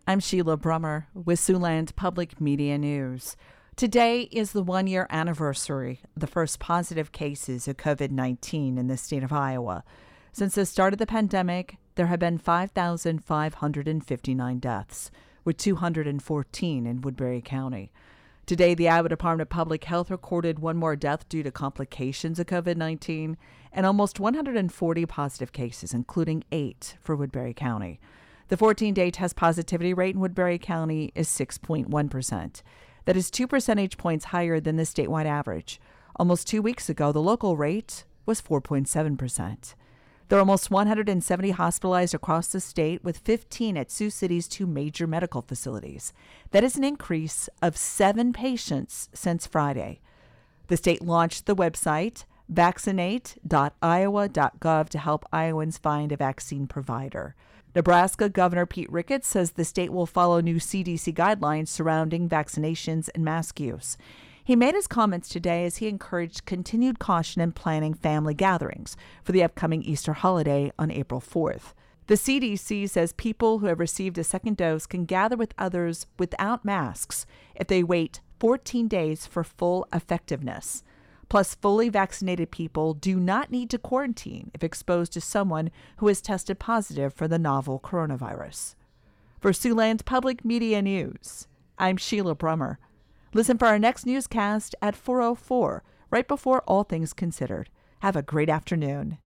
I'm Sheila Brummer with Siouxland Public Media News. Today is the one-year anniversary of the first positive cases of COVID-19 in the state of Iowa. Since the start of the pandemic, there have been 5,559 deaths, with 214 in Woodbury County. Today, the Iowa Department of Public Health recorded one more death due to complications of COVID-19 and almost 140 positive cases, including 8 for Woodbury County. The 14-day test positivity rate in Woodbury County is 6.1%. That is 2 percentage points higher than the statewide average. Almost 2 weeks ago, the local rate was 4.7%. There are almost 170 hospitalized across the state, with 15 at Sioux City's 2 major medical facilities. That is an increase of 7 patients since Friday. The state launched the website vaccinate.iowa.gov to help Iowans find a vaccine provider. Nebraska Governor Pete Ricketts says the state will follow new CDC guidelines surrounding vaccinations and mask use. He made his comments today as he encouraged continued caution in planning family gatherings for the upcoming Easter holiday on April 4th. The CDC says people who have received a second dose can gather with others without masks if they wait 14 days for full effectiveness. Plus, fully vaccinated people do not need to quarantine if exposed to someone who has tested positive for the novel coronavirus. For Siouxland Public Media News, I'm Sheila Brummer. Listen for our next newscast at 4:04, right before All Things Considered. Have a great afternoon.